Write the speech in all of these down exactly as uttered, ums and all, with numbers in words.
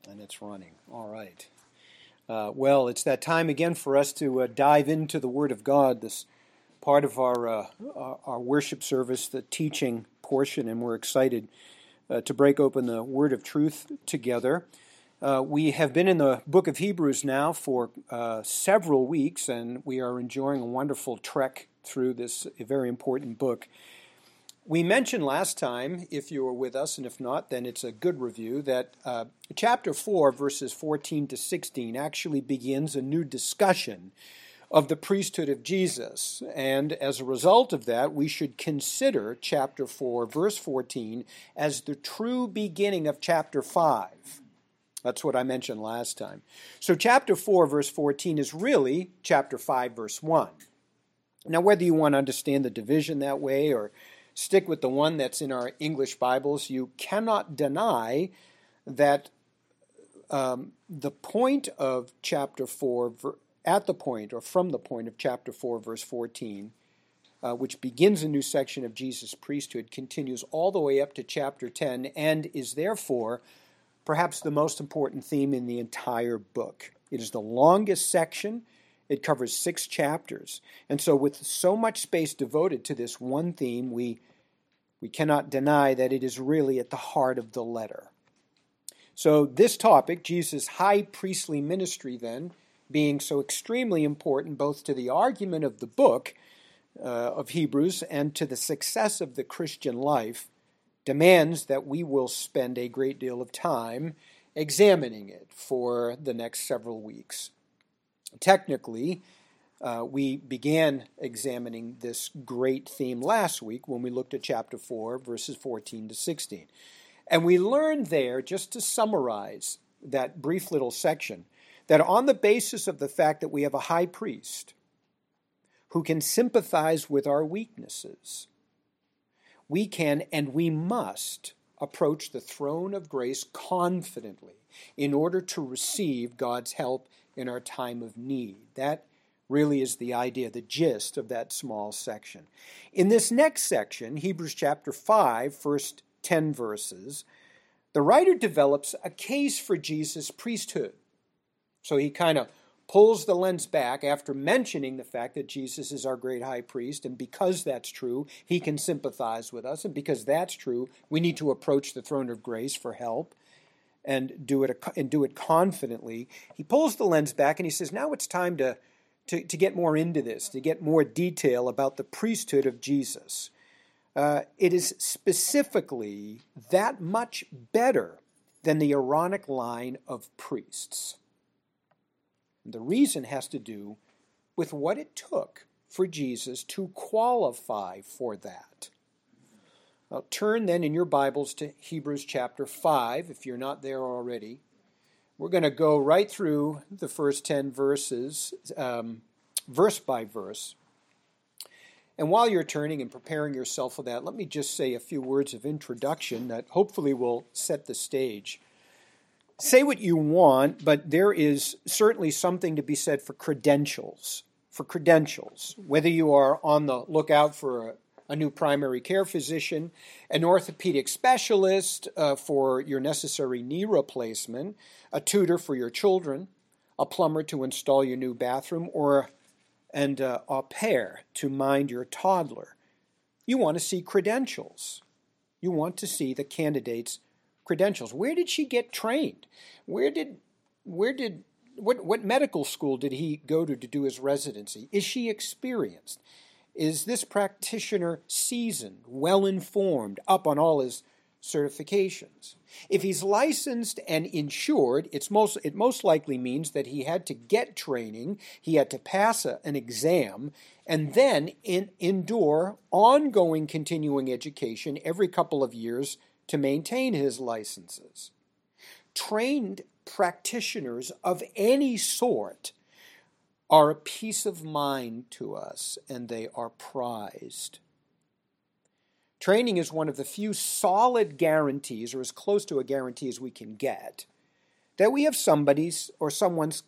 And it's running. All right. Uh, well, it's that time again for us to uh, dive into the Word of God, this part of our, uh, our our worship service, the teaching portion, and we're excited uh, to break open the Word of truth together. Uh, we have been in the book of Hebrews now for uh, several weeks, and we are enjoying a wonderful trek through this very important book. We mentioned last time, if you were with us, and if not, then it's a good review, that uh, chapter four, verses fourteen to sixteen, actually begins a new discussion of the priesthood of Jesus. And as a result of that, we should consider chapter four, verse fourteen, as the true beginning of chapter five. That's what I mentioned last time. So chapter four, verse fourteen is really chapter five, verse one. Now, whether you want to understand the division that way or stick with the one that's in our English Bibles, you cannot deny that um, the point of chapter four, at the point or from the point of chapter four, verse fourteen, uh, which begins a new section of Jesus' priesthood, continues all the way up to chapter ten, and is therefore perhaps the most important theme in the entire book. It is the longest section. It covers six chapters. And so with so much space devoted to this one theme, we we cannot deny that it is really at the heart of the letter. So this topic, Jesus' high priestly ministry then, being so extremely important both to the argument of the book uh, of Hebrews and to the success of the Christian life, demands that we will spend a great deal of time examining it for the next several weeks. Technically, uh, we began examining this great theme last week when we looked at chapter four, verses fourteen to sixteen. And we learned there, just to summarize that brief little section, that on the basis of the fact that we have a high priest who can sympathize with our weaknesses, we can and we must approach the throne of grace confidently in order to receive God's help in our time of need. That really is the idea, the gist of that small section. In this next section, Hebrews chapter five, first ten verses, the writer develops a case for Jesus' priesthood. So he kind of pulls the lens back after mentioning the fact that Jesus is our great high priest, and because that's true, he can sympathize with us, and because that's true, we need to approach the throne of grace for help and do it and do it confidently. He pulls the lens back and he says, now it's time to, to, to get more into this, to get more detail about the priesthood of Jesus. Uh, it is specifically that much better than the Aaronic line of priests. And the reason has to do with what it took for Jesus to qualify for that. Now, turn then in your Bibles to Hebrews chapter five, if you're not there already. We're going to go right through the first ten verses, um, verse by verse. And while you're turning and preparing yourself for that, let me just say a few words of introduction that hopefully will set the stage. Say what you want, but there is certainly something to be said for credentials. For credentials, whether you are on the lookout for a a new primary care physician, an orthopedic specialist uh, for your necessary knee replacement, a tutor for your children, a plumber to install your new bathroom, or and uh, au pair to mind your toddler. You want to see credentials. You want to see the candidate's credentials. Where did she get trained? Where did, where did, what, what medical school did he go to to do his residency? Is she experienced? Is this practitioner seasoned, well-informed, up on all his certifications? If he's licensed and insured, it's most, it most likely means that he had to get training, he had to pass a, an exam, and then in, endure ongoing continuing education every couple of years to maintain his licenses. Trained practitioners of any sort are a peace of mind to us, and they are prized. Training is one of the few solid guarantees, or as close to a guarantee as we can get, that we have somebody's or someone's,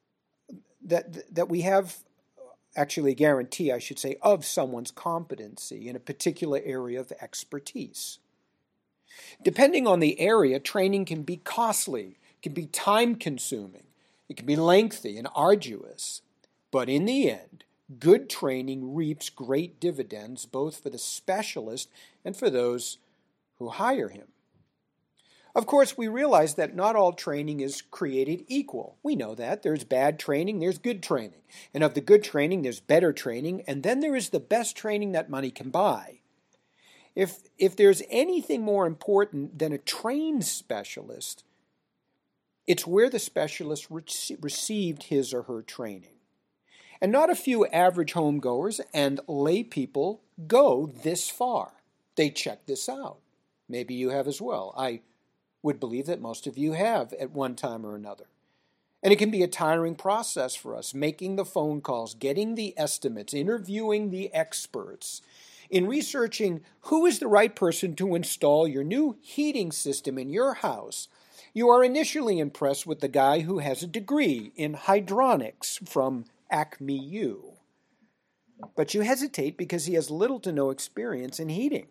that, that we have actually a guarantee, I should say, of someone's competency in a particular area of expertise. Depending on the area, training can be costly, It can be time-consuming. It can be lengthy and arduous. But in the end, good training reaps great dividends both for the specialist and for those who hire him. Of course, we realize that not all training is created equal. We know that. There's bad training, there's good training. And of the good training, there's better training, and then there is the best training that money can buy. If, if there's anything more important than a trained specialist, it's where the specialist rec- received his or her training. And not a few average homegoers and lay people go this far. They check this out. Maybe you have as well. I would believe that most of you have at one time or another. And it can be a tiring process for us, making the phone calls, getting the estimates, interviewing the experts, in researching who is the right person to install your new heating system in your house. You are initially impressed with the guy who has a degree in hydronics from Acme U. But you hesitate because he has little to no experience in heating.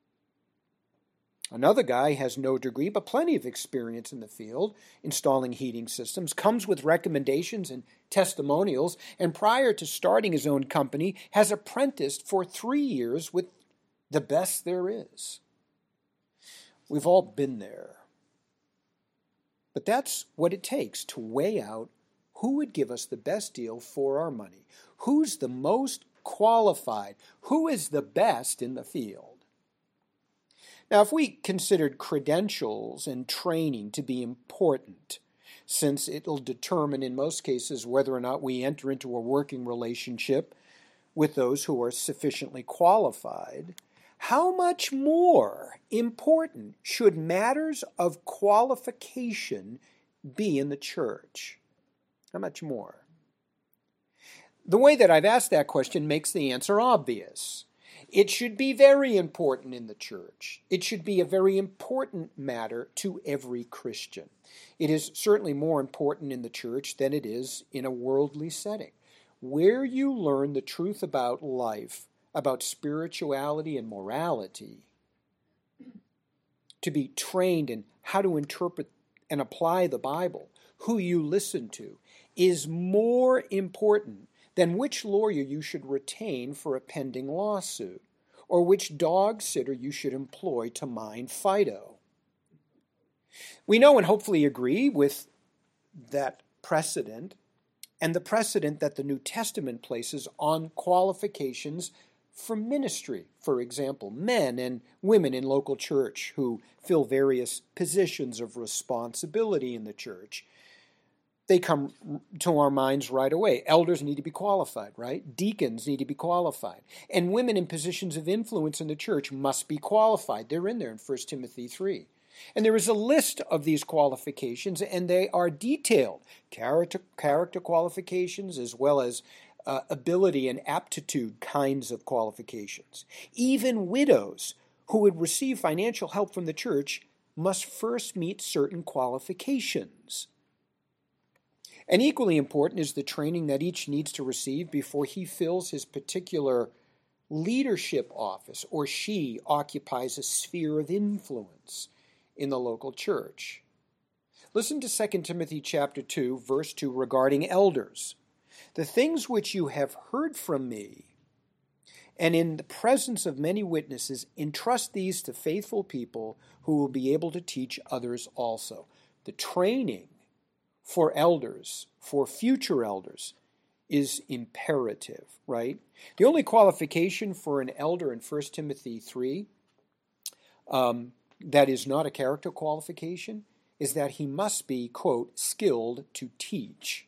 Another guy has no degree but plenty of experience in the field installing heating systems, comes with recommendations and testimonials, and prior to starting his own company has apprenticed for three years with the best there is. We've all been there. But that's what it takes to weigh out who would give us the best deal for our money, who's the most qualified, who is the best in the field. Now, if we considered credentials and training to be important, since it'll determine in most cases whether or not we enter into a working relationship with those who are sufficiently qualified, how much more important should matters of qualification be in the church? How much more? The way that I've asked that question makes the answer obvious. It should be very important in the church. It should be a very important matter to every Christian. It is certainly more important in the church than it is in a worldly setting. Where you learn the truth about life, about spirituality and morality, to be trained in how to interpret and apply the Bible, who you listen to, is more important than which lawyer you should retain for a pending lawsuit, or which dog sitter you should employ to mine Fido. We know and hopefully agree with that precedent and the precedent that the New Testament places on qualifications for ministry. For example, men and women in local church who fill various positions of responsibility in the church. They come to our minds right away. Elders need to be qualified, right? Deacons need to be qualified. And women in positions of influence in the church must be qualified. They're in there in First Timothy three. And there is a list of these qualifications, and they are detailed. Character, character qualifications as well as uh, ability and aptitude kinds of qualifications. Even widows who would receive financial help from the church must first meet certain qualifications. And equally important is the training that each needs to receive before he fills his particular leadership office or she occupies a sphere of influence in the local church. Listen to Second Timothy chapter two, verse two regarding elders. The things which you have heard from me, and in the presence of many witnesses, entrust these to faithful people who will be able to teach others also. The training for elders, for future elders, is imperative, right? The only qualification for an elder in First Timothy three um, that is not a character qualification is that he must be, quote, skilled to teach.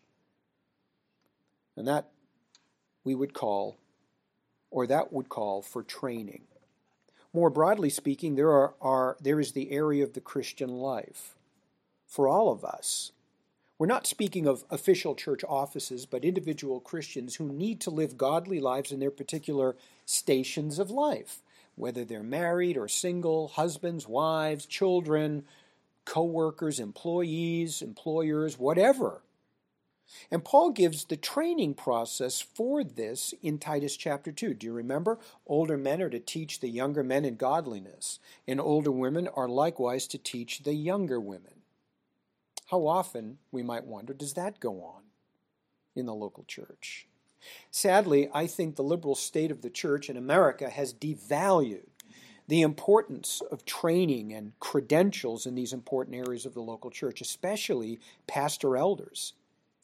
And that we would call, or that would call for training. More broadly speaking, there are, are there is the area of the Christian life for all of us. We're not speaking of official church offices, but individual Christians who need to live godly lives in their particular stations of life, whether they're married or single, husbands, wives, children, co-workers, employees, employers, whatever. And Paul gives the training process for this in Titus chapter two. Do you remember? Older men are to teach the younger men in godliness, and older women are likewise to teach the younger women. How often, we might wonder, does that go on in the local church? Sadly, I think the liberal state of the church in America has devalued the importance of training and credentials in these important areas of the local church, especially pastor elders.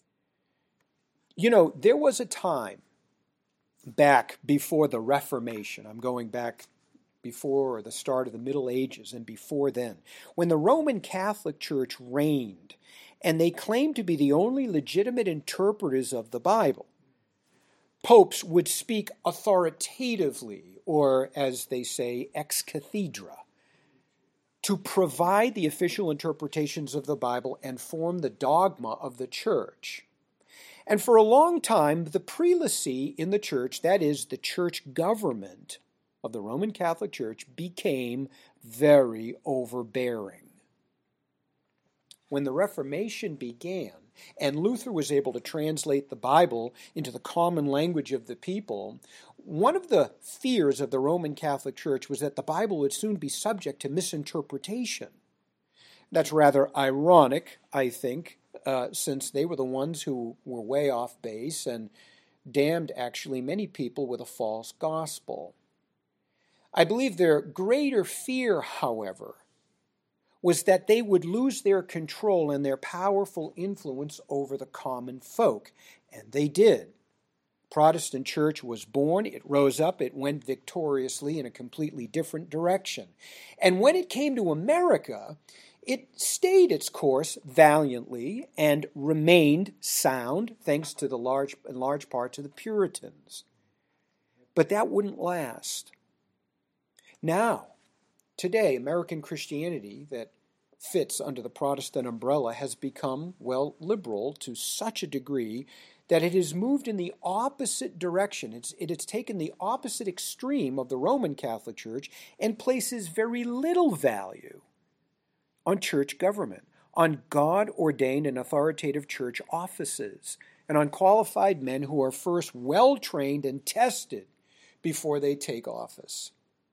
You know, there was a time back before the Reformation, I'm going back before the start of the Middle Ages and before then, when the Roman Catholic Church reigned, and they claimed to be the only legitimate interpreters of the Bible. Popes would speak authoritatively, or as they say, ex cathedra, to provide the official interpretations of the Bible and form the dogma of the church. And for a long time, the prelacy in the church, that is, the church government of the Roman Catholic Church, became very overbearing. When the Reformation began, and Luther was able to translate the Bible into the common language of the people, one of the fears of the Roman Catholic Church was that the Bible would soon be subject to misinterpretation. That's rather ironic, I think, uh, since they were the ones who were way off base and damned actually many people with a false gospel. I believe their greater fear, however, was that they would lose their control and their powerful influence over the common folk. And they did. Protestant church was born, it rose up, it went victoriously in a completely different direction. And when it came to America, it stayed its course valiantly and remained sound, thanks to the large, in large part to the Puritans. But that wouldn't last. Now, today, American Christianity that fits under the Protestant umbrella has become, well, liberal to such a degree that it has moved in the opposite direction. It's, it has taken the opposite extreme of the Roman Catholic Church and places very little value on church government, on God-ordained and authoritative church offices, and on qualified men who are first well-trained and tested before they take office.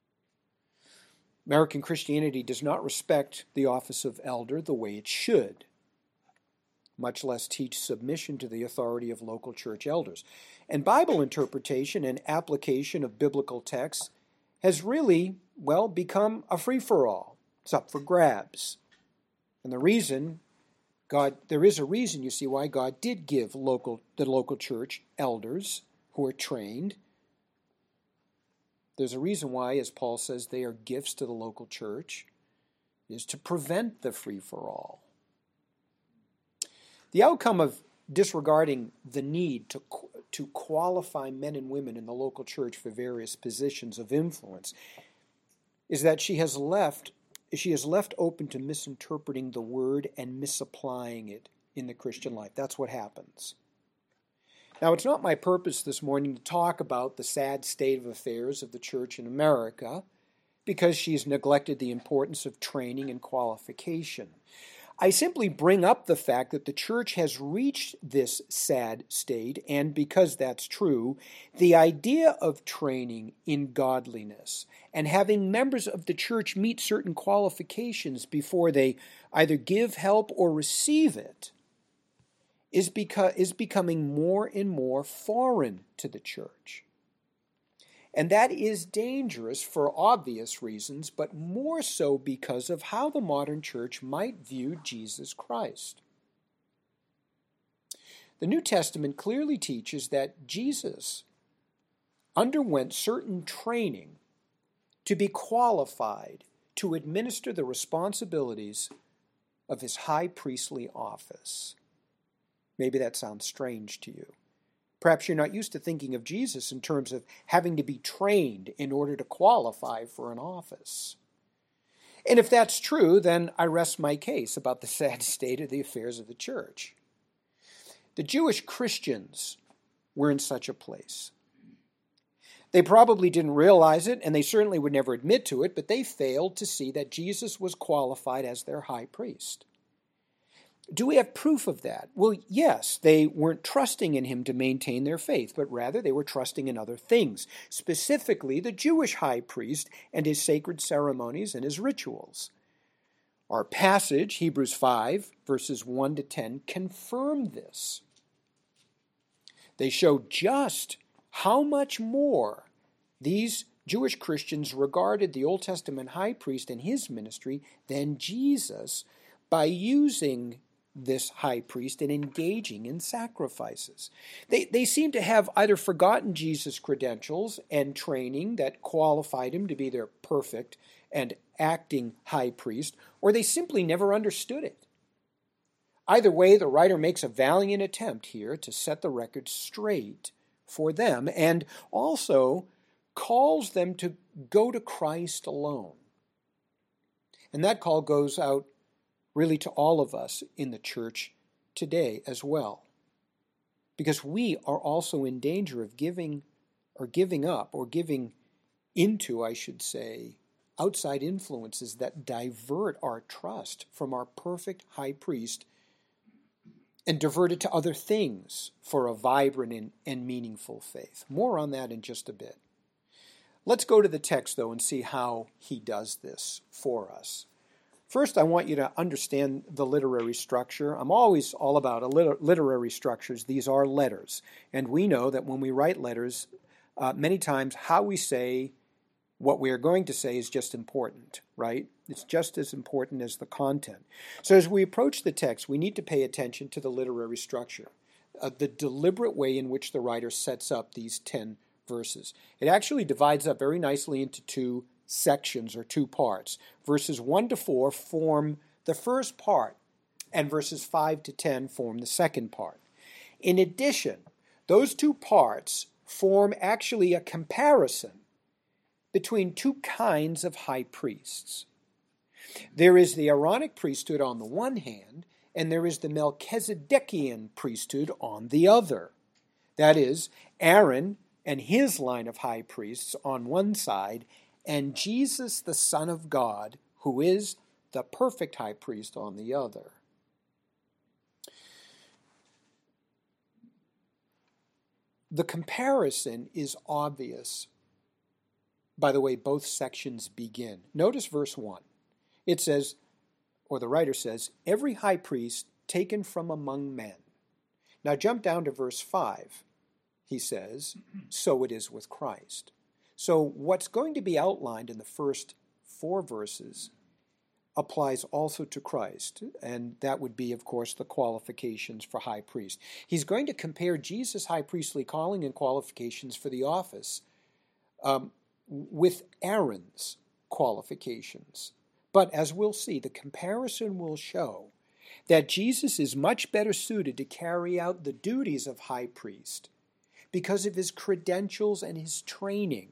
American Christianity does not respect the office of elder the way it should, much less teach submission to the authority of local church elders. And Bible interpretation and application of biblical texts has really, well, become a free-for-all. It's up for grabs. And the reason, God, there is a reason, you see, why God did give local the local church elders who are trained. There's a reason why, as Paul says, they are gifts to the local church, is to prevent the free-for-all. The outcome of disregarding the need to, to qualify men and women in the local church for various positions of influence is that she has left, she is left open to misinterpreting the word and misapplying it in the Christian life. That's what happens. Now, it's not my purpose this morning to talk about the sad state of affairs of the church in America because she's neglected the importance of training and qualification. I simply bring up the fact that the church has reached this sad state, and because that's true, the idea of training in godliness and having members of the church meet certain qualifications before they either give help or receive it is, beca- is becoming more and more foreign to the church. And that is dangerous for obvious reasons, but more so because of how the modern church might view Jesus Christ. The New Testament clearly teaches that Jesus underwent certain training to be qualified to administer the responsibilities of his high priestly office. Maybe that sounds strange to you. Perhaps you're not used to thinking of Jesus in terms of having to be trained in order to qualify for an office. And if that's true, then I rest my case about the sad state of the affairs of the church. The Jewish Christians were in such a place. They probably didn't realize it, and they certainly would never admit to it, but they failed to see that Jesus was qualified as their high priest. Do we have proof of that? Well, yes, they weren't trusting in him to maintain their faith, but rather they were trusting in other things, specifically the Jewish high priest and his sacred ceremonies and his rituals. Our passage, Hebrews five, verses one to ten, confirm this. They show just how much more these Jewish Christians regarded the Old Testament high priest and his ministry than Jesus by using this high priest and engaging in sacrifices. They, they seem to have either forgotten Jesus' credentials and training that qualified him to be their perfect and acting high priest, or they simply never understood it. Either way, the writer makes a valiant attempt here to set the record straight for them and also calls them to go to Christ alone. And that call goes out really to all of us in the church today as well. Because we are also in danger of giving or giving up or giving into, I should say, outside influences that divert our trust from our perfect high priest and divert it to other things for a vibrant and, and meaningful faith. More on that in just a bit. Let's go to the text, though, and see how he does this for us. First, I want you to understand the literary structure. I'm always all about a liter- literary structures. These are letters. And we know that when we write letters, uh, many times how we say what we are going to say is just important, right? It's just as important as the content. So as we approach the text, we need to pay attention to the literary structure, uh, the deliberate way in which the writer sets up these ten verses. It actually divides up very nicely into two sections or two parts. Verses one to four form the first part, and verses five to ten form the second part. In addition, those two parts form actually a comparison between two kinds of high priests. There is the Aaronic priesthood on the one hand, and there is the Melchizedekian priesthood on the other. That is, Aaron and his line of high priests on one side, and Jesus, the Son of God, who is the perfect high priest, on the other. The comparison is obvious by the way both sections begin. Notice verse one. It says, or the writer says, every high priest taken from among men. Now jump down to verse five. He says, so it is with Christ. So what's going to be outlined in the first four verses applies also to Christ, and that would be, of course, the qualifications for high priest. He's going to compare Jesus' high priestly calling and qualifications for the office um, with Aaron's qualifications. But as we'll see, the comparison will show that Jesus is much better suited to carry out the duties of high priest because of his credentials and his training.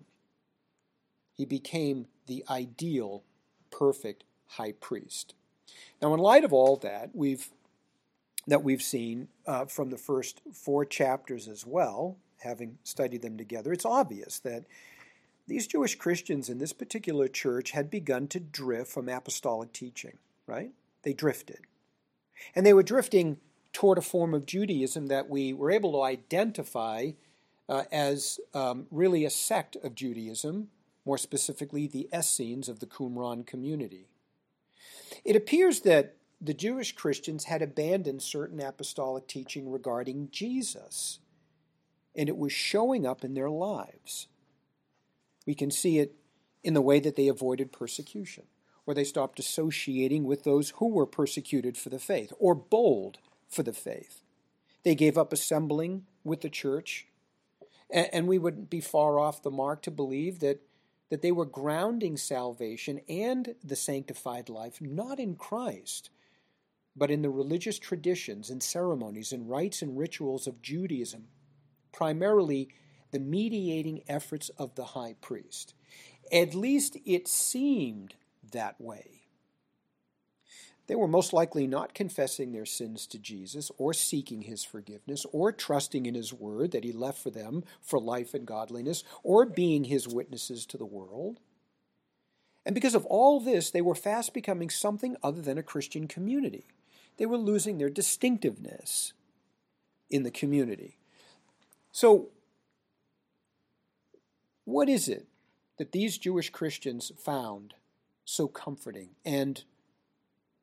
He became the ideal, perfect high priest. Now, in light of all that we've that we've seen uh, from the first four chapters as well, having studied them together, it's obvious that these Jewish Christians in this particular church had begun to drift from apostolic teaching, right? They drifted. And they were drifting toward a form of Judaism that we were able to identify uh, as um, really a sect of Judaism, more specifically the Essenes of the Qumran community. It appears that the Jewish Christians had abandoned certain apostolic teaching regarding Jesus, and it was showing up in their lives. We can see it in the way that they avoided persecution, or they stopped associating with those who were persecuted for the faith, or bold for the faith. They gave up assembling with the church, and we wouldn't be far off the mark to believe that, that they were grounding salvation and the sanctified life not in Christ, but in the religious traditions and ceremonies and rites and rituals of Judaism, primarily the mediating efforts of the high priest. At least it seemed that way. They were most likely not confessing their sins to Jesus or seeking his forgiveness or trusting in his word that he left for them for life and godliness or being his witnesses to the world. And because of all this, they were fast becoming something other than a Christian community. They were losing their distinctiveness in the community. So, what is it that these Jewish Christians found so comforting and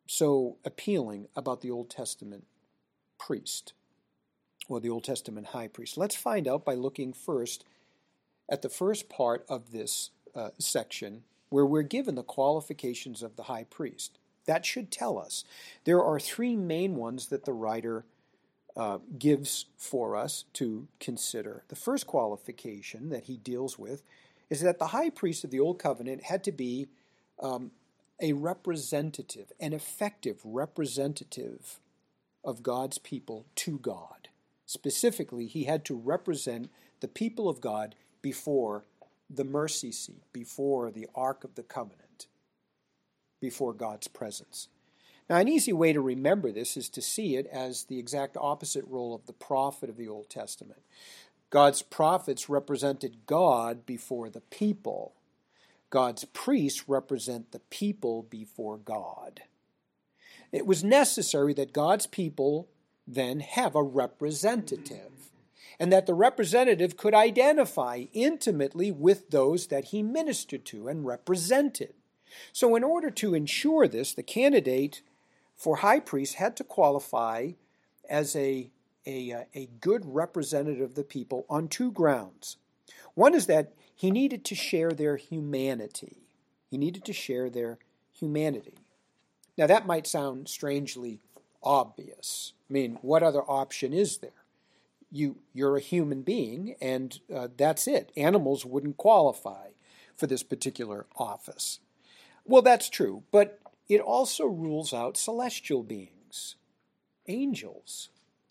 so appealing about the Old Testament priest, or the Old Testament high priest? Let's find out by looking first at the first part of this uh, section, where we're given the qualifications of the high priest. That should tell us. There are three main ones that the writer uh, gives for us to consider. The first qualification that he deals with is that the high priest of the Old Covenant had to be um, a representative, an effective representative of God's people to God. Specifically, he had to represent the people of God before the mercy seat, before the Ark of the Covenant, before God's presence. Now, an easy way to remember this is to see it as the exact opposite role of the prophet of the Old Testament. God's prophets represented God before the people. God's priests represent the people before God. It was necessary that God's people then have a representative, and that the representative could identify intimately with those that he ministered to and represented. So in order to ensure this, the candidate for high priest had to qualify as a, a, a good representative of the people on two grounds. One is that he needed to share their humanity. He needed to share their humanity. Now that might sound strangely obvious. I mean, what other option is there? You, you're a human being, and uh, that's it. Animals wouldn't qualify for this particular office. Well, that's true, but it also rules out celestial beings, angels.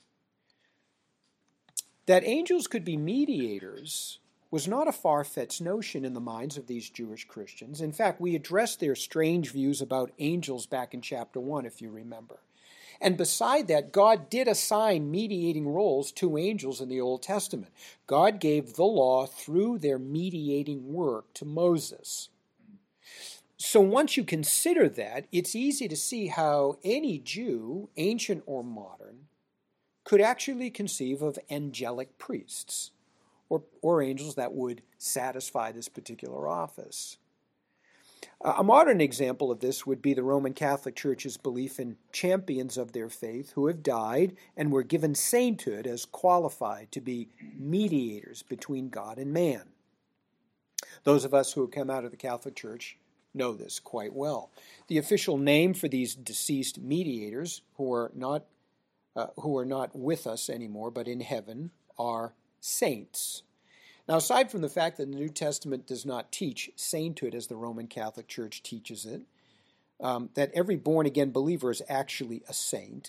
That angels could be mediators was not a far-fetched notion in the minds of these Jewish Christians. In fact, we addressed their strange views about angels back in chapter one, if you remember. And beside that, God did assign mediating roles to angels in the Old Testament. God gave the law through their mediating work to Moses. So once you consider that, it's easy to see how any Jew, ancient or modern, could actually conceive of angelic priests, or, or angels that would satisfy this particular office. A modern example of this would be the Roman Catholic Church's belief in champions of their faith who have died and were given sainthood as qualified to be mediators between God and man. Those of us who have come out of the Catholic Church know this quite well. The official name for these deceased mediators, who are not uh, who are not with us anymore but in heaven, are saints. Now, aside from the fact that the New Testament does not teach sainthood as the Roman Catholic Church teaches it, um, that every born-again believer is actually a saint.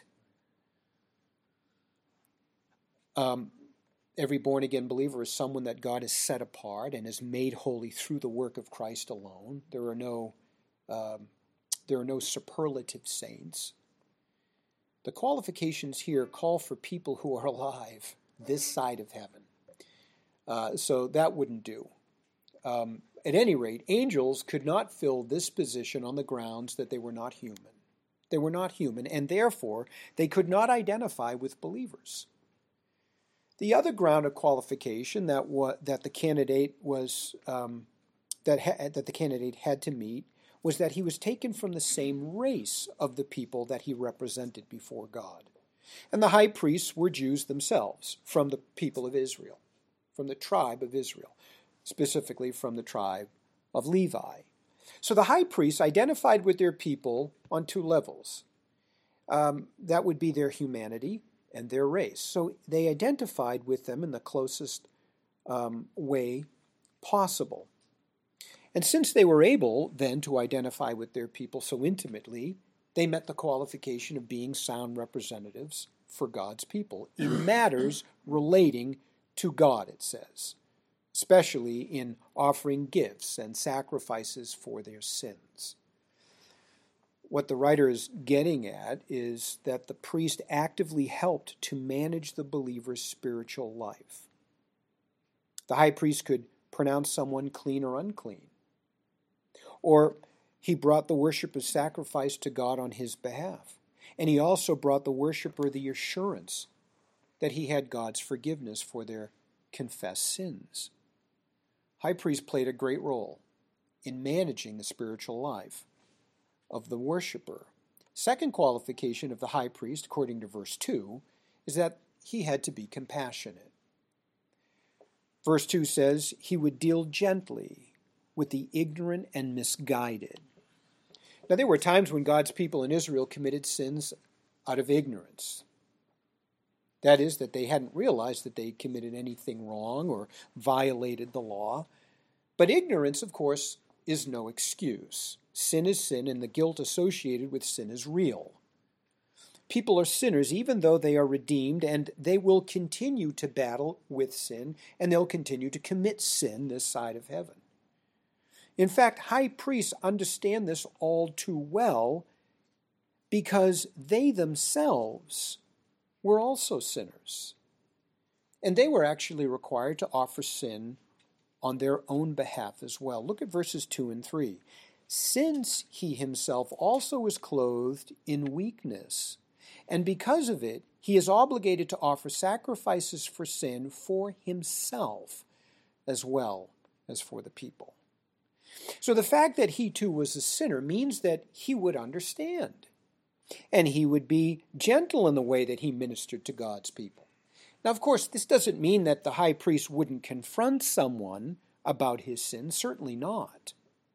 Um, every born-again believer is someone that God has set apart and has made holy through the work of Christ alone. There are no, um, there are no superlative saints. The qualifications here call for people who are alive this side of heaven. Uh, so that wouldn't do. Um, at any rate, angels could not fill this position on the grounds that they were not human. They were not human, and therefore they could not identify with believers. The other ground of qualification that wa- that the candidate was um, that ha- that the candidate had to meet was that he was taken from the same race of the people that he represented before God, and the high priests were Jews themselves, from the people of Israel, from the tribe of Israel, specifically from the tribe of Levi. So the high priests identified with their people on two levels. Um, that would be their humanity and their race. So they identified with them in the closest um, way possible. And since they were able then to identify with their people so intimately, they met the qualification of being sound representatives for God's people in matters relating to God, it says, especially in offering gifts and sacrifices for their sins. What the writer is getting at is that the priest actively helped to manage the believer's spiritual life. The high priest could pronounce someone clean or unclean, or he brought the worshiper's sacrifice to God on his behalf, and he also brought the worshiper the assurance that he had God's forgiveness for their confessed sins. High priest played a great role in managing the spiritual life of the worshiper. Second qualification of the high priest, according to verse two, is that he had to be compassionate. Verse two says he would deal gently with the ignorant and misguided. Now, there were times when God's people in Israel committed sins out of ignorance. That is, that they hadn't realized that they committed anything wrong or violated the law. But ignorance, of course, is no excuse. Sin is sin, and the guilt associated with sin is real. People are sinners even though they are redeemed, and they will continue to battle with sin, and they'll continue to commit sin this side of heaven. In fact, high priests understand this all too well because they themselves were also sinners. And they were actually required to offer sin on their own behalf as well. Look at verses two and three. Since he himself also was clothed in weakness, and because of it, he is obligated to offer sacrifices for sin for himself as well as for the people. So the fact that he too was a sinner means that he would understand, and he would be gentle in the way that he ministered to God's people. Now, of course, this doesn't mean that the high priest wouldn't confront someone about his sin, certainly not.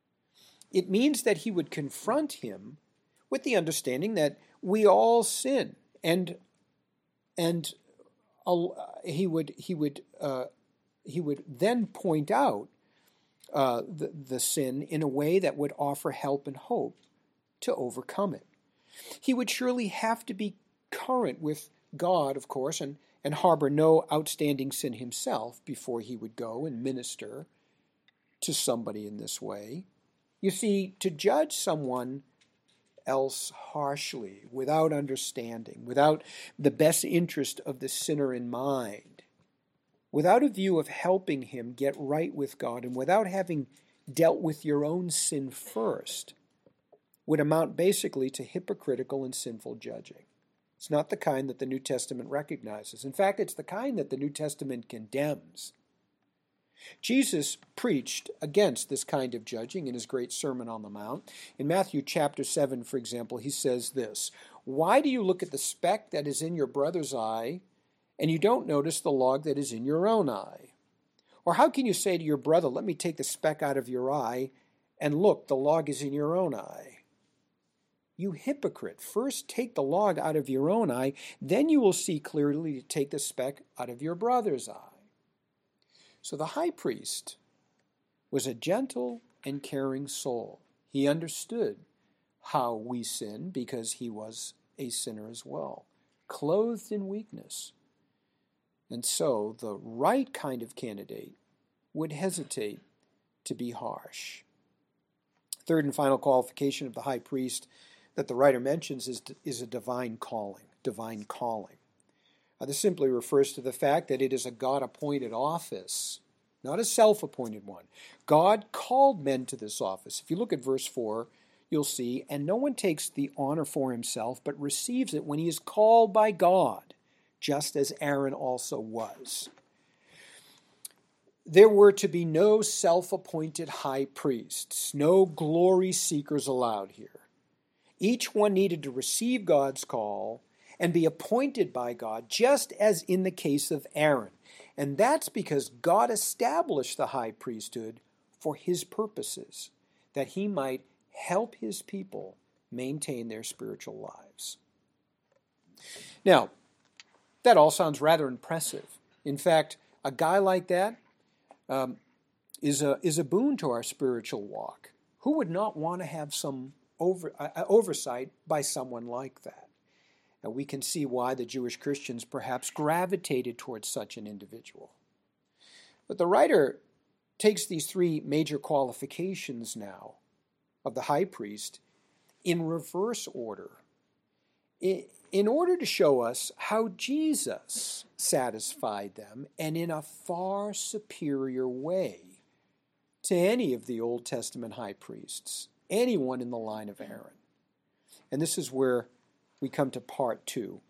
It means that he would confront him with the understanding that we all sin, and and uh, he would he would uh, he would then point out uh, the the sin in a way that would offer help and hope to overcome it. He would surely have to be current with God, of course, and and harbor no outstanding sin himself before he would go and minister to somebody in this way. You see, to judge someone else harshly, without understanding, without the best interest of the sinner in mind, without a view of helping him get right with God, and without having dealt with your own sin first, would amount basically to hypocritical and sinful judging. It's not the kind that the New Testament recognizes. In fact, it's the kind that the New Testament condemns. Jesus preached against this kind of judging in his great Sermon on the Mount. In Matthew chapter seven, for example, he says this, "Why do you look at the speck that is in your brother's eye, and you don't notice the log that is in your own eye? Or how can you say to your brother, 'Let me take the speck out of your eye,' and look, the log is in your own eye? You hypocrite, first take the log out of your own eye, then you will see clearly to take the speck out of your brother's eye." So the high priest was a gentle and caring soul. He understood how we sin because he was a sinner as well, clothed in weakness. And so the right kind of candidate would hesitate to be harsh. Third and final qualification of the high priest that the writer mentions is, is a divine calling, divine calling. Now, this simply refers to the fact that it is a God-appointed office, not a self-appointed one. God called men to this office. If you look at verse four, you'll see, "And no one takes the honor for himself, but receives it when he is called by God, just as Aaron also was." There were to be no self-appointed high priests, no glory seekers allowed here. Each one needed to receive God's call and be appointed by God, just as in the case of Aaron. And that's because God established the high priesthood for his purposes, that he might help his people maintain their spiritual lives. Now, that all sounds rather impressive. In fact, a guy like that um, is a is a boon to our spiritual walk. Who would not want to have some over, uh, oversight by someone like that? And we can see why the Jewish Christians perhaps gravitated towards such an individual. But the writer takes these three major qualifications now of the high priest in reverse order, in order to show us how Jesus satisfied them, and in a far superior way to any of the Old Testament high priests, anyone in the line of Aaron. And this is where we come to part two.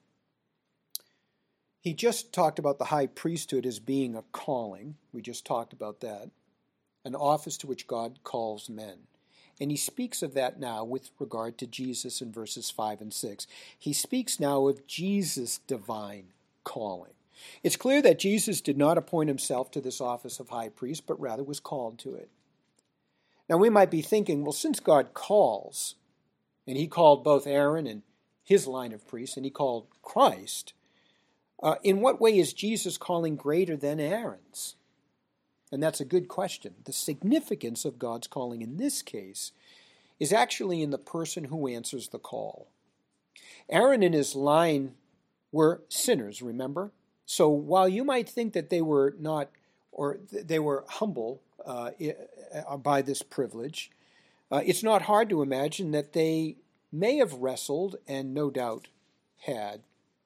He just talked about the high priesthood as being a calling. We just talked about that. An office to which God calls men. And he speaks of that now with regard to Jesus in verses five and six. He speaks now of Jesus' divine calling. It's clear that Jesus did not appoint himself to this office of high priest, but rather was called to it. Now we might be thinking, well, since God calls, and he called both Aaron and his line of priests, and he called Christ, uh, in what way is Jesus' calling greater than Aaron's? And that's a good question. The significance of God's calling in this case is actually in the person who answers the call. Aaron and his line were sinners, remember? So while you might think that they were not, or they were humble uh, by this privilege, uh, it's not hard to imagine that they may have wrestled, and no doubt had,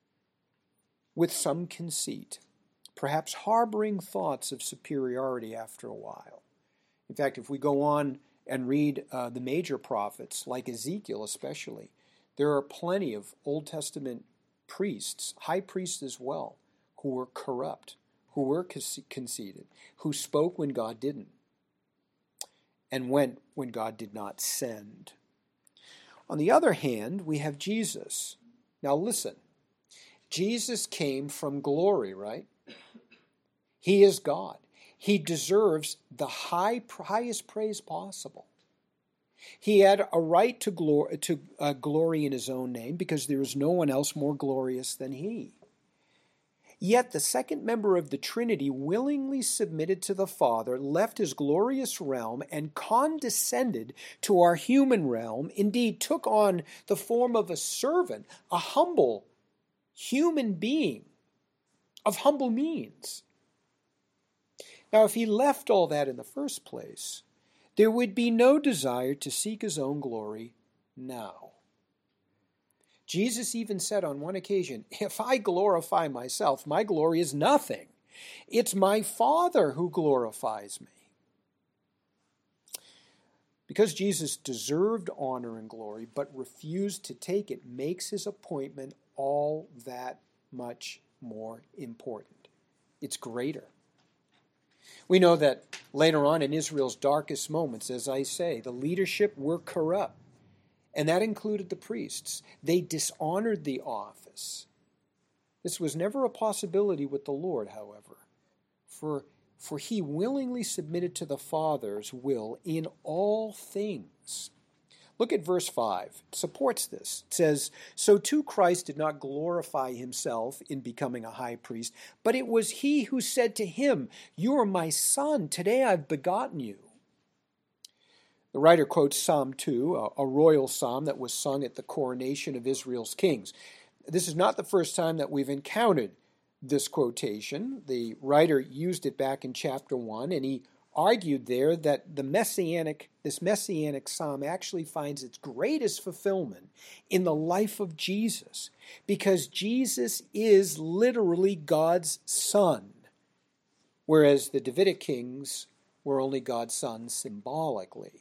with some conceit, perhaps harboring thoughts of superiority after a while. In fact, if we go on and read uh, the major prophets, like Ezekiel especially, there are plenty of Old Testament priests, high priests as well, who were corrupt, who were conceited, who spoke when God didn't, and went when God did not send. On the other hand, we have Jesus. Now listen, Jesus came from glory, right? He is God. He deserves the high, highest praise possible. He had a right to, glor- to uh, glory in his own name because there is no one else more glorious than he. Yet the second member of the Trinity willingly submitted to the Father, left his glorious realm, and condescended to our human realm, indeed took on the form of a servant, a humble human being of humble means. Now, if he left all that in the first place, there would be no desire to seek his own glory now. Jesus even said on one occasion, if I glorify myself, my glory is nothing. It's my Father who glorifies me. Because Jesus deserved honor and glory, but refused to take it, makes his appointment all that much more important. It's greater. We know that later on in Israel's darkest moments, as I say, the leadership were corrupt. And that included the priests. They dishonored the office. This was never a possibility with the Lord, however, for, for he willingly submitted to the Father's will in all things. Look at verse five. It supports this. It says, so too Christ did not glorify himself in becoming a high priest, but it was he who said to him, you are my son, today I've begotten you. The writer quotes Psalm two, a, a royal psalm that was sung at the coronation of Israel's kings. This is not the first time that we've encountered this quotation. The writer used it back in chapter one, and he argued there that the messianic, this messianic psalm actually finds its greatest fulfillment in the life of Jesus, because Jesus is literally God's son, whereas the Davidic kings were only God's sons symbolically.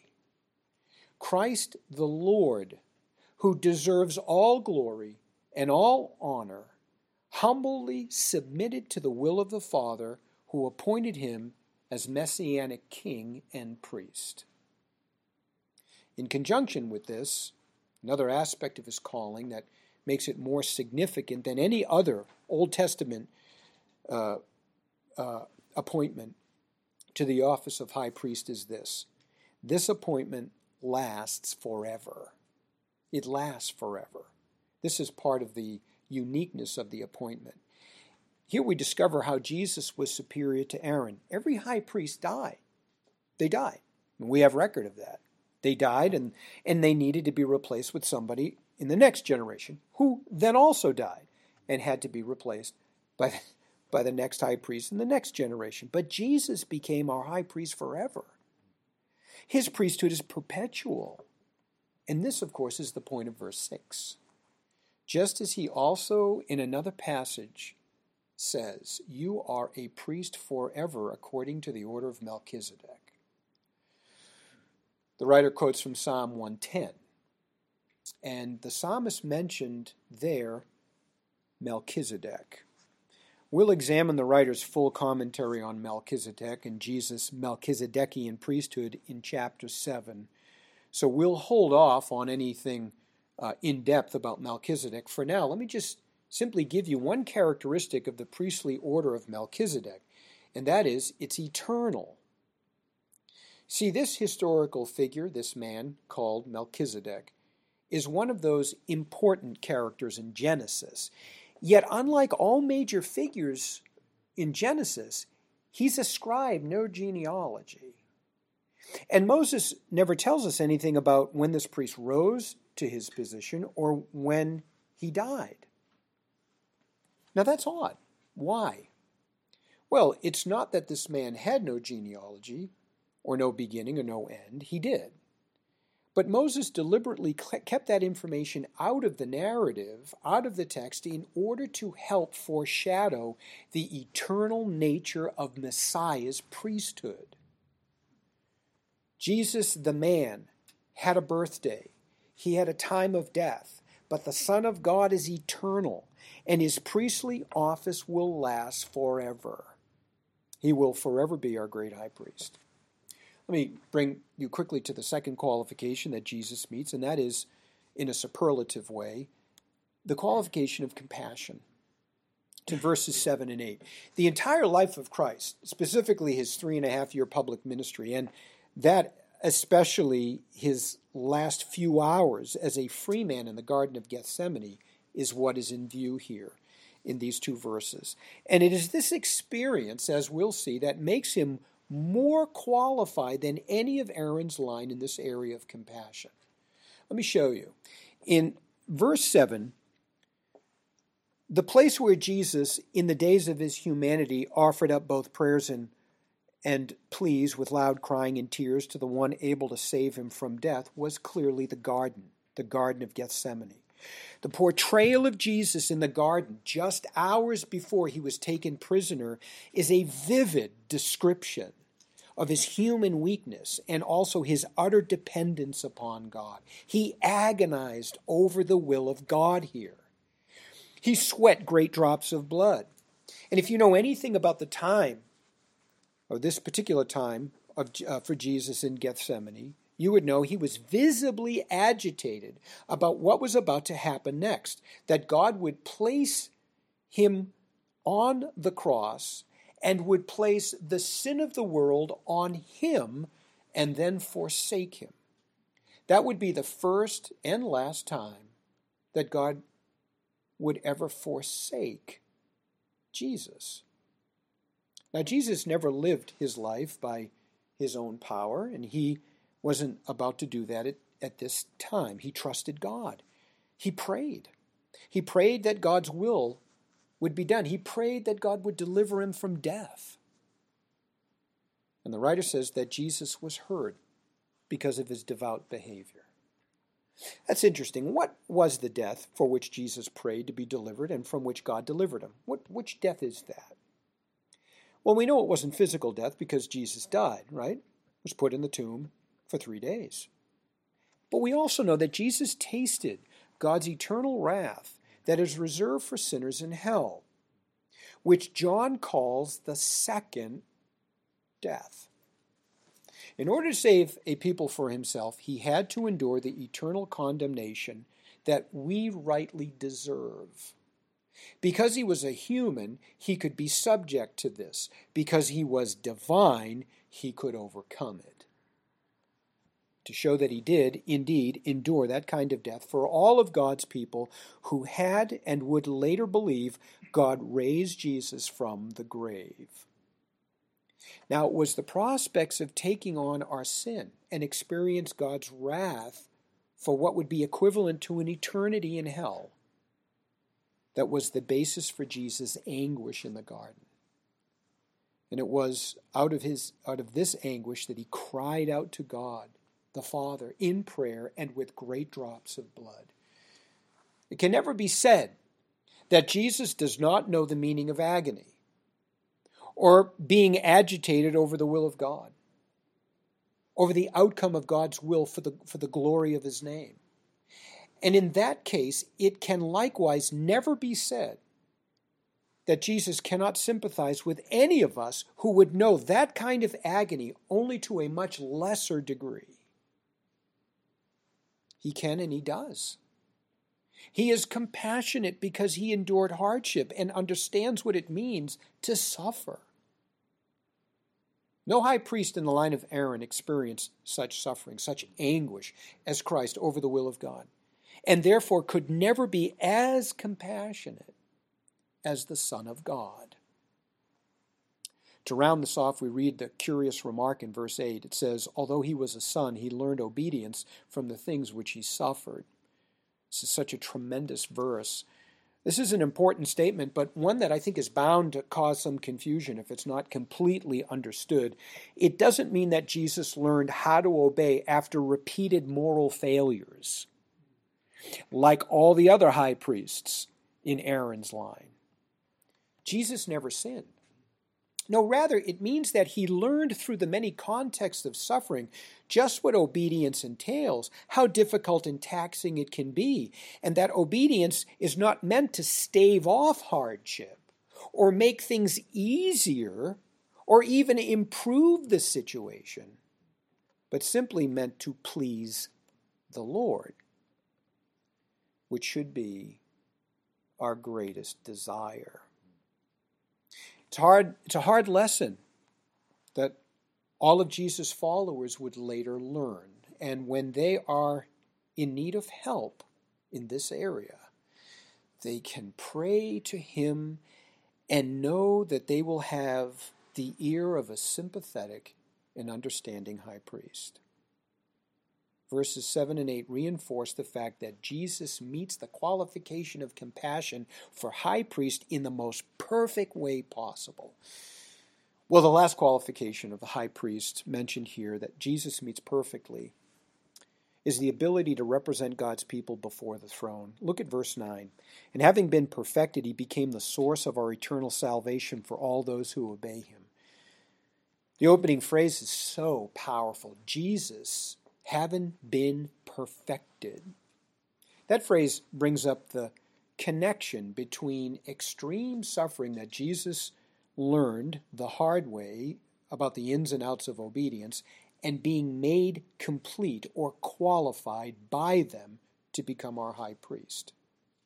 Christ the Lord, who deserves all glory and all honor, humbly submitted to the will of the Father, who appointed him as messianic king and priest. In conjunction with this, another aspect of his calling that makes it more significant than any other Old Testament uh, uh, appointment to the office of high priest is this. This appointment lasts forever. It lasts forever. This is part of the uniqueness of the appointment. Here we discover how Jesus was superior to Aaron. Every high priest died. They died. And we have record of that. They died, and, and they needed to be replaced with somebody in the next generation who then also died and had to be replaced by the, by the next high priest in the next generation. But Jesus became our high priest forever. His priesthood is perpetual. And this, of course, is the point of verse six. Just as he also, in another passage, says, you are a priest forever according to the order of Melchizedek. The writer quotes from Psalm one ten. And the psalmist mentioned there Melchizedek. We'll examine the writer's full commentary on Melchizedek and Jesus' Melchizedekian priesthood in chapter seven. So we'll hold off on anything uh, in-depth about Melchizedek for now. Let me just simply give you one characteristic of the priestly order of Melchizedek, and that is it's eternal. See, this historical figure, this man called Melchizedek, is one of those important characters in Genesis. Yet, unlike all major figures in Genesis, he's ascribed no genealogy. And Moses never tells us anything about when this priest rose to his position or when he died. Now that's odd. Why? Well, it's not that this man had no genealogy or no beginning or no end. He did. But Moses deliberately kept that information out of the narrative, out of the text, in order to help foreshadow the eternal nature of Messiah's priesthood. Jesus, the man, had a birthday. He had a time of death. But the Son of God is eternal, and his priestly office will last forever. He will forever be our great high priest. Let me bring you quickly to the second qualification that Jesus meets, and that is, in a superlative way, the qualification of compassion. It's in verses seven and eight. The entire life of Christ, specifically his three and a half year public ministry, and that especially his last few hours as a free man in the Garden of Gethsemane, is what is in view here in these two verses. And it is this experience, as we'll see, that makes him more qualified than any of Aaron's line in this area of compassion. Let me show you. In verse seven, the place where Jesus, in the days of his humanity, offered up both prayers and, and pleas with loud crying and tears to the one able to save him from death, was clearly the garden, the Garden of Gethsemane. The portrayal of Jesus in the garden just hours before he was taken prisoner is a vivid description of his human weakness and also his utter dependence upon God. He agonized over the will of God here. He sweat great drops of blood. And if you know anything about the time, or this particular time of, uh, for Jesus in Gethsemane, you would know he was visibly agitated about what was about to happen next, that God would place him on the cross and would place the sin of the world on him and then forsake him. That would be the first and last time that God would ever forsake Jesus. Now, Jesus never lived his life by his own power, and he wasn't about to do that at, at this time. He trusted God. He prayed. He prayed that God's will would be done. He prayed that God would deliver him from death. And the writer says that Jesus was heard because of his devout behavior. That's interesting. What was the death for which Jesus prayed to be delivered and from which God delivered him? What, which death is that? Well, we know it wasn't physical death because Jesus died, right? Was put in the tomb for three days. But we also know that Jesus tasted God's eternal wrath that is reserved for sinners in hell, which John calls the second death. In order to save a people for himself, he had to endure the eternal condemnation that we rightly deserve. Because he was a human, he could be subject to this. Because he was divine, he could overcome it. To show that he did, indeed, endure that kind of death for all of God's people who had and would later believe God raised Jesus from the grave. Now, it was the prospects of taking on our sin and experience God's wrath for what would be equivalent to an eternity in hell that was the basis for Jesus' anguish in the garden. And it was out of his out of this anguish that he cried out to God, the Father, in prayer and with great drops of blood. It can never be said that Jesus does not know the meaning of agony or being agitated over the will of God, over the outcome of God's will for the, for the glory of his name. And in that case, it can likewise never be said that Jesus cannot sympathize with any of us who would know that kind of agony only to a much lesser degree. He can and he does. He is compassionate because he endured hardship and understands what it means to suffer. No high priest in the line of Aaron experienced such suffering, such anguish as Christ over the will of God, and therefore could never be as compassionate as the Son of God. To round this off, we read the curious remark in verse eight. It says, although he was a son, he learned obedience from the things which he suffered. This is such a tremendous verse. This is an important statement, but one that I think is bound to cause some confusion if it's not completely understood. It doesn't mean that Jesus learned how to obey after repeated moral failures, like all the other high priests in Aaron's line. Jesus never sinned. No, rather, it means that he learned through the many contexts of suffering just what obedience entails, how difficult and taxing it can be, and that obedience is not meant to stave off hardship or make things easier or even improve the situation, but simply meant to please the Lord, which should be our greatest desire. It's hard, it's a hard lesson that all of Jesus' followers would later learn. And when they are in need of help in this area, they can pray to him and know that they will have the ear of a sympathetic and understanding high priest. Verses seven and eight reinforce the fact that Jesus meets the qualification of compassion for high priest in the most perfect way possible. Well, the last qualification of the high priest mentioned here that Jesus meets perfectly is the ability to represent God's people before the throne. Look at verse nine. And having been perfected, he became the source of our eternal salvation for all those who obey him. The opening phrase is so powerful. Jesus having been perfected. That phrase brings up the connection between extreme suffering that Jesus learned the hard way about the ins and outs of obedience and being made complete or qualified by them to become our high priest.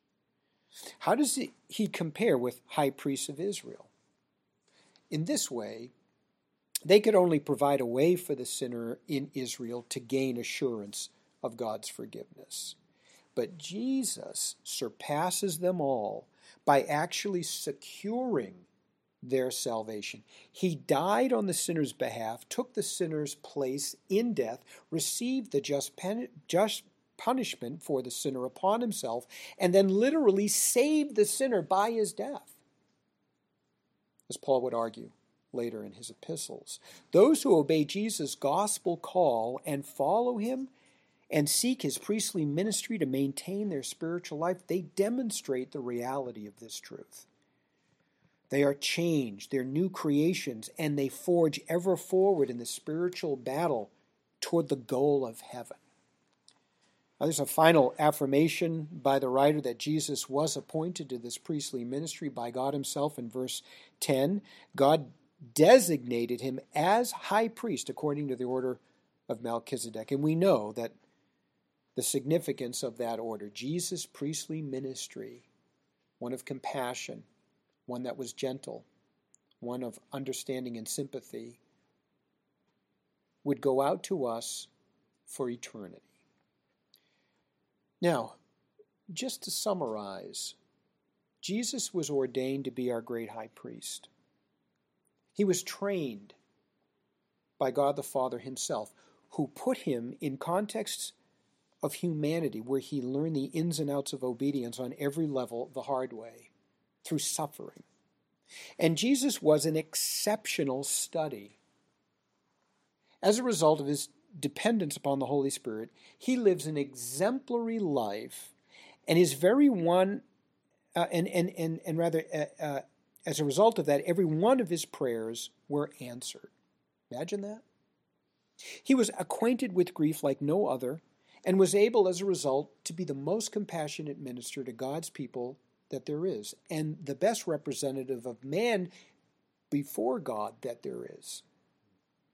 How does he compare with high priests of Israel? In this way, they could only provide a way for the sinner in Israel to gain assurance of God's forgiveness. But Jesus surpasses them all by actually securing their salvation. He died on the sinner's behalf, took the sinner's place in death, received the just, pen, just punishment for the sinner upon himself, and then literally saved the sinner by his death, as Paul would argue later in his epistles. Those who obey Jesus' gospel call and follow him and seek his priestly ministry to maintain their spiritual life, they demonstrate the reality of this truth. They are changed, they're new creations, and they forge ever forward in the spiritual battle toward the goal of heaven. Now, there's a final affirmation by the writer that Jesus was appointed to this priestly ministry by God himself in verse ten. God designated him as high priest according to the order of Melchizedek. And we know that the significance of that order, Jesus' priestly ministry, one of compassion, one that was gentle, one of understanding and sympathy, would go out to us for eternity. Now, just to summarize, Jesus was ordained to be our great high priest. He was trained by God the Father himself, who put him in contexts of humanity where he learned the ins and outs of obedience on every level the hard way, through suffering. And Jesus was an exceptional study. As a result of his dependence upon the Holy Spirit, he lives an exemplary life, and is very one, uh, and, and, and, and rather, uh, uh, as a result of that, every one of his prayers were answered. Imagine that. He was acquainted with grief like no other, and was able, as a result, to be the most compassionate minister to God's people that there is, and the best representative of man before God that there is.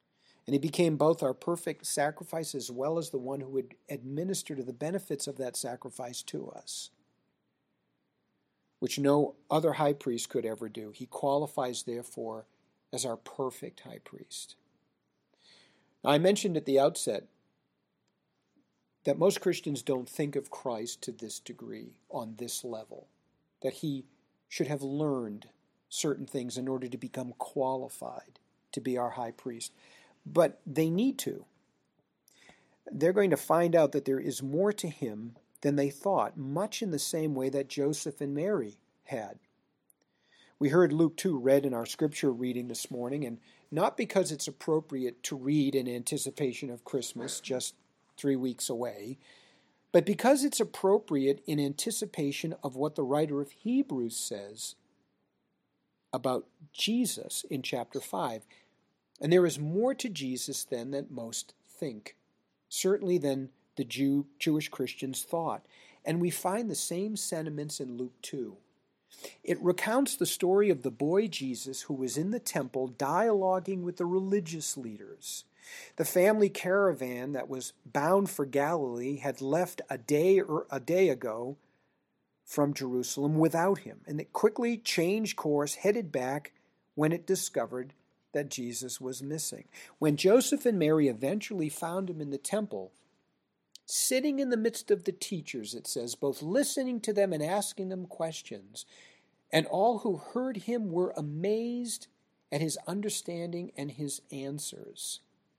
And he became both our perfect sacrifice as well as the one who would administer to the benefits of that sacrifice to us, which no other high priest could ever do. He qualifies, therefore, as our perfect high priest. Now, I mentioned at the outset that most Christians don't think of Christ to this degree, on this level, that he should have learned certain things in order to become qualified to be our high priest. But they need to. They're going to find out that there is more to him than they thought, much in the same way that Joseph and Mary had. We heard Luke two read in our scripture reading this morning, and not because it's appropriate to read in anticipation of Christmas, just three weeks away, but because it's appropriate in anticipation of what the writer of Hebrews says about Jesus in chapter five. And there is more to Jesus then than most think, certainly than the Jew, Jewish Christians thought. And we find the same sentiments in Luke two. It recounts the story of the boy Jesus who was in the temple dialoguing with the religious leaders. The family caravan that was bound for Galilee had left a day or a day ago from Jerusalem without him, and it quickly changed course, headed back when it discovered that Jesus was missing. When Joseph and Mary eventually found him in the temple, sitting in the midst of the teachers, it says, both listening to them and asking them questions, and all who heard him were amazed at his understanding and his answers.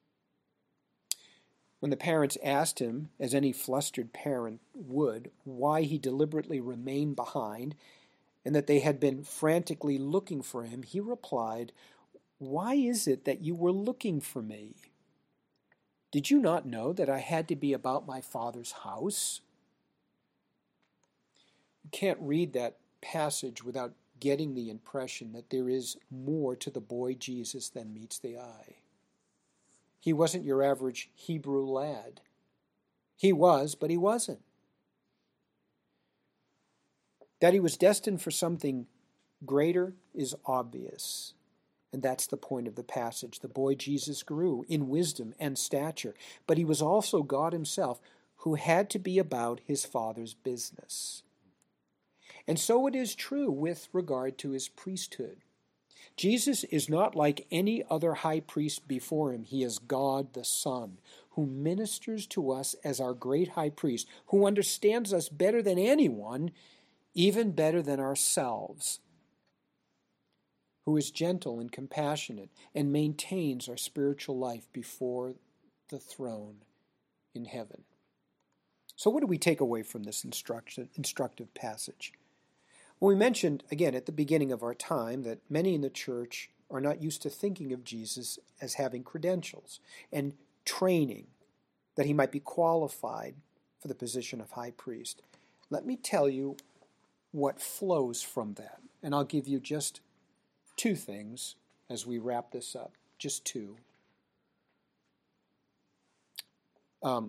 When the parents asked him, as any flustered parent would, why he deliberately remained behind, and that they had been frantically looking for him, he replied, "Why is it that you were looking for me? Did you not know that I had to be about my Father's house?" You can't read that passage without getting the impression that there is more to the boy Jesus than meets the eye. He wasn't your average Hebrew lad. He was, but he wasn't. That he was destined for something greater is obvious. And that's the point of the passage. The boy Jesus grew in wisdom and stature, but he was also God himself, who had to be about his Father's business. And so it is true with regard to his priesthood. Jesus is not like any other high priest before him. He is God the Son, who ministers to us as our great high priest, who understands us better than anyone, even better than ourselves, who is gentle and compassionate and maintains our spiritual life before the throne in heaven. So what do we take away from this instruction, instructive passage? Well, we mentioned, again, at the beginning of our time that many in the church are not used to thinking of Jesus as having credentials and training, that he might be qualified for the position of high priest. Let me tell you what flows from that, and I'll give you just two things as we wrap this up, just two. Um,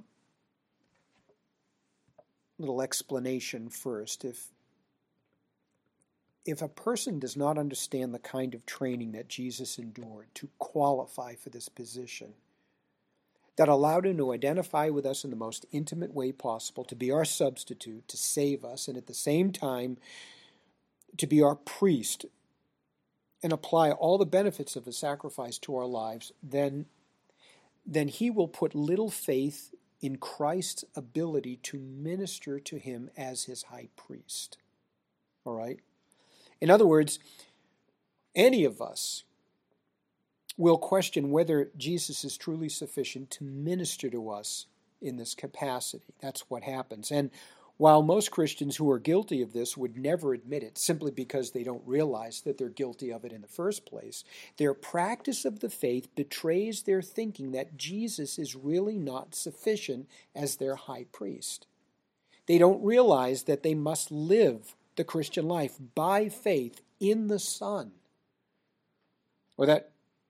little explanation first. If if a person does not understand the kind of training that Jesus endured to qualify for this position, that allowed him to identify with us in the most intimate way possible, to be our substitute, to save us, and at the same time to be our priest, and apply all the benefits of the sacrifice to our lives, then, then he will put little faith in Christ's ability to minister to him as his high priest. All right? In other words, any of us will question whether Jesus is truly sufficient to minister to us in this capacity. That's what happens. And while most Christians who are guilty of this would never admit it simply because they don't realize that they're guilty of it in the first place, their practice of the faith betrays their thinking that Jesus is really not sufficient as their high priest. They don't realize that they must live the Christian life by faith in the Son, or that,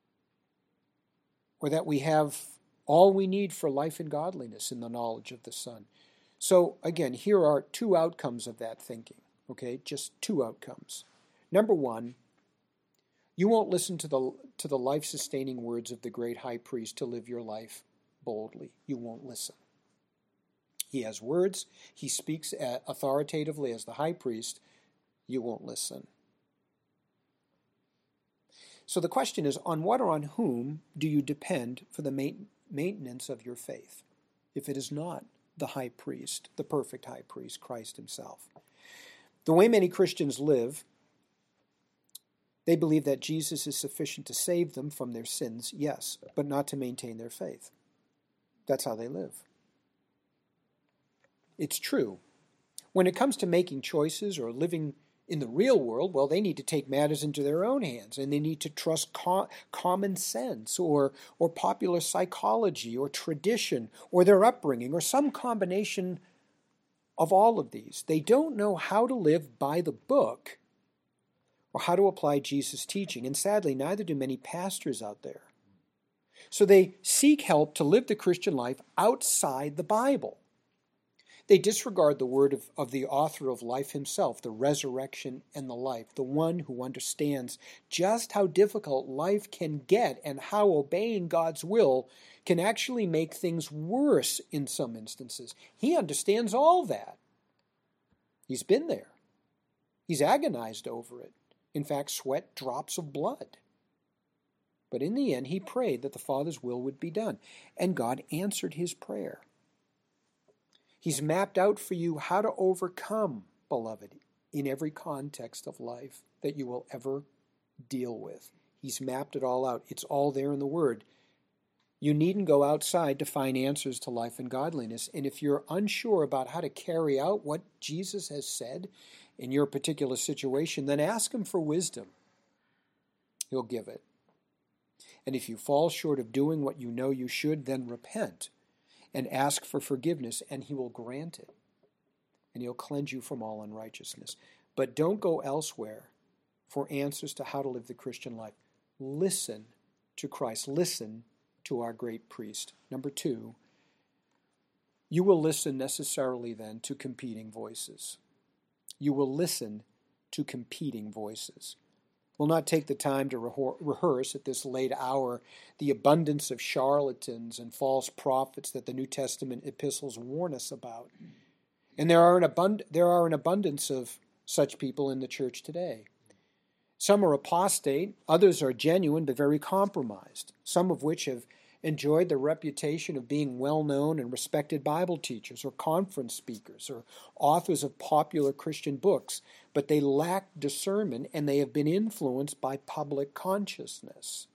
or that we have all we need for life and godliness in the knowledge of the Son. So, again, here are two outcomes of that thinking, okay? Just two outcomes. Number one, You won't listen to the to the life-sustaining words of the great high priest to live your life boldly. You won't listen. He has words. He speaks authoritatively as the high priest. You won't listen. So the question is, on what or on whom do you depend for the maintenance of your faith, if it is not the high priest, the perfect high priest, Christ himself? The way many Christians live, they believe that Jesus is sufficient to save them from their sins, yes, but not to maintain their faith. That's how they live. It's true. When it comes to making choices or living in the real world, well, they need to take matters into their own hands, and they need to trust co- common sense or, or popular psychology or tradition or their upbringing or some combination of all of these. They don't know how to live by the book or how to apply Jesus' teaching, and sadly, neither do many pastors out there. So they seek help to live the Christian life outside the Bible. They disregard the word of, of the author of life himself, the resurrection and the life, the one who understands just how difficult life can get and how obeying God's will can actually make things worse in some instances. He understands all that. He's been there. He's agonized over it. In fact, sweat drops of blood. But in the end, he prayed that the Father's will would be done, and God answered his prayer. He's mapped out for you how to overcome, beloved, in every context of life that you will ever deal with. He's mapped it all out. It's all there in the Word. You needn't go outside to find answers to life and godliness. And if you're unsure about how to carry out what Jesus has said in your particular situation, then ask him for wisdom. He'll give it. And if you fall short of doing what you know you should, then repent and ask for forgiveness, and he will grant it. And he'll cleanse you from all unrighteousness. But don't go elsewhere for answers to how to live the Christian life. Listen to Christ. Listen to our great priest. Number two, you will listen necessarily then to competing voices. You will listen to competing voices. We'll not take the time to rehearse at this late hour the abundance of charlatans and false prophets that the New Testament epistles warn us about. And there are an abund- there are an abundance of such people in the church today. Some are apostate, others are genuine but very compromised, some of which have enjoyed the reputation of being well-known and respected Bible teachers or conference speakers or authors of popular Christian books, but they lack discernment and they have been influenced by public consciousness.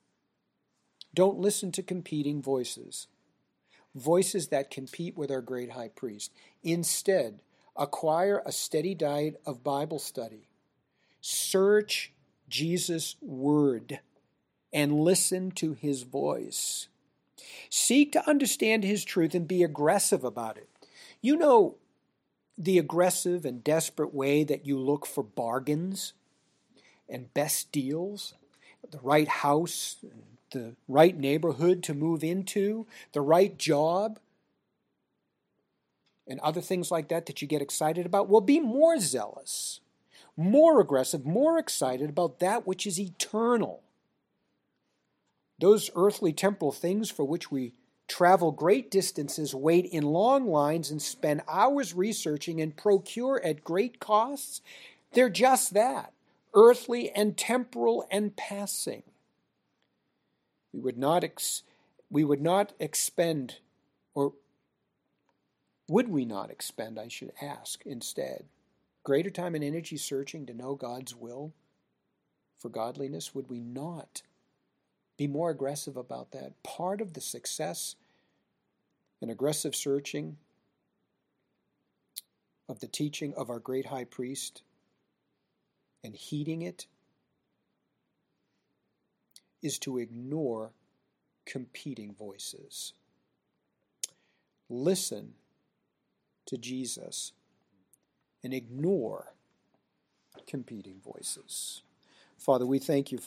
Don't listen to competing voices, voices that compete with our great high priest. Instead, acquire a steady diet of Bible study. Search Jesus' word and listen to his voice. Seek to understand his truth and be aggressive about it. You know the aggressive and desperate way that you look for bargains and best deals, the right house, the right neighborhood to move into, the right job, and other things like that that you get excited about? Well, be more zealous, more aggressive, more excited about that which is eternal. Those earthly temporal things for which we travel great distances, wait in long lines, and spend hours researching and procure at great costs, they're just that, earthly and temporal and passing. We would not ex- we would not expend, or would we not expend, I should ask instead, greater time and energy searching to know God's will for godliness? Would we not be more aggressive about that? Part of the success and aggressive searching of the teaching of our great high priest and heeding it is to ignore competing voices. Listen to Jesus and ignore competing voices. Father, we thank you